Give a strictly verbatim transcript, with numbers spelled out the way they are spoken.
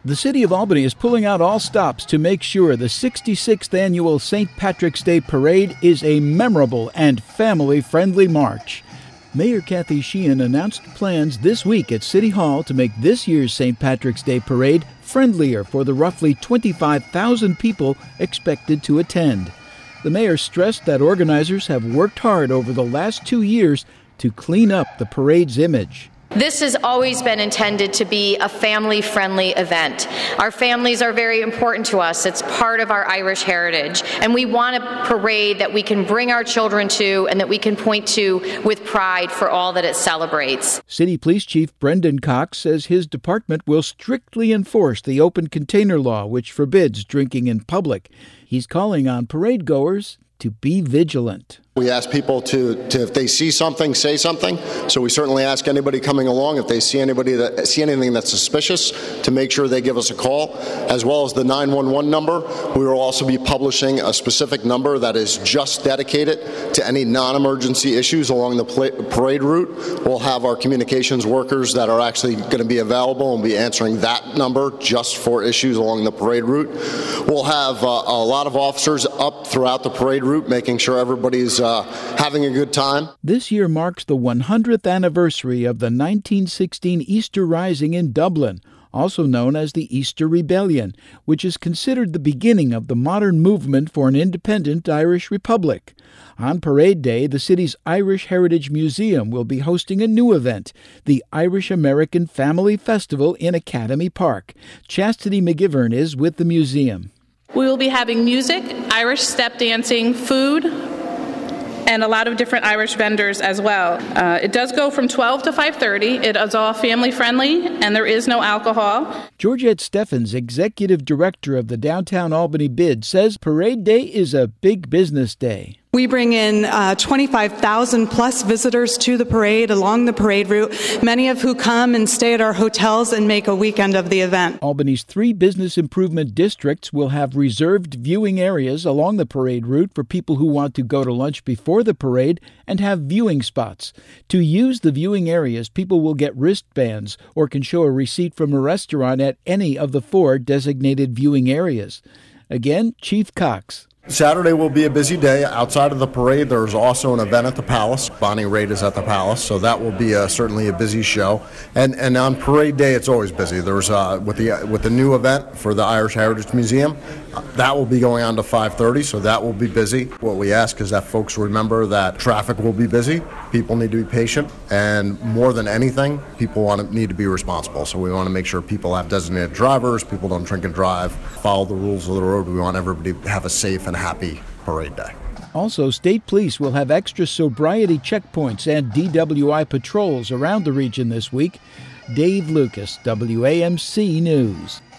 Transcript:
The City of Albany is pulling out all stops to make sure the sixty-sixth Annual Saint Patrick's Day Parade is a memorable and family-friendly march. Mayor Kathy Sheehan announced plans this week at City Hall to make this year's Saint Patrick's Day Parade friendlier for the roughly twenty-five thousand people expected to attend. The mayor stressed that organizers have worked hard over the last two years to clean up the parade's image. This has always been intended to be a family-friendly event. Our families are very important to us. It's part of our Irish heritage. And we want a parade that we can bring our children to and that we can point to with pride for all that it celebrates. City Police Chief Brendan Cox says his department will strictly enforce the open container law, which forbids drinking in public. He's calling on parade goers to be vigilant. We ask people to, to, if they see something, say something. So we certainly ask anybody coming along, if they see anybody that see anything that's suspicious, to make sure they give us a call, as well as the nine one one number. We will also be publishing a specific number that is just dedicated to any non-emergency issues along the parade route. We'll have our communications workers that are actually going to be available and be answering that number just for issues along the parade route. We'll have uh, a lot of officers up throughout the parade route, making sure everybody's Uh, having a good time. This year marks the one hundredth anniversary of the nineteen sixteen Easter Rising in Dublin, also known as the Easter Rebellion, which is considered the beginning of the modern movement for an independent Irish republic. On Parade Day, the city's Irish Heritage Museum will be hosting a new event, the Irish American Family Festival in Academy Park. Chastity McGivern is with the museum. We will be having music, Irish step dancing, food, and a lot of different Irish vendors as well. Uh, it does go from twelve to five thirty. It is all family-friendly, and there is no alcohol. Georgette Steffens, executive director of the Downtown Albany Bid, says Parade Day is a big business day. We bring in uh, twenty-five thousand plus visitors to the parade along the parade route, many of who come and stay at our hotels and make a weekend of the event. Albany's three business improvement districts will have reserved viewing areas along the parade route for people who want to go to lunch before the parade and have viewing spots. To use the viewing areas, people will get wristbands or can show a receipt from a restaurant at any of the four designated viewing areas. Again, Chief Cox. Saturday will be a busy day. Outside of the parade, there's also an event at the Palace. Bonnie Raitt is at the Palace, so that will be a, certainly a busy show. And and on Parade Day, it's always busy. There's uh, with the with the new event for the Irish Heritage Museum, uh, that will be going on to five thirty, so that will be busy. What we ask is that folks remember that traffic will be busy. People need to be patient, and more than anything, people want to need to be responsible. So we want to make sure people have designated drivers, people don't drink and drive, follow the rules of the road. We want everybody to have a safe and happy Parade Day. Also, state police will have extra sobriety checkpoints and D W I patrols around the region this week. Dave Lucas, W A M C News.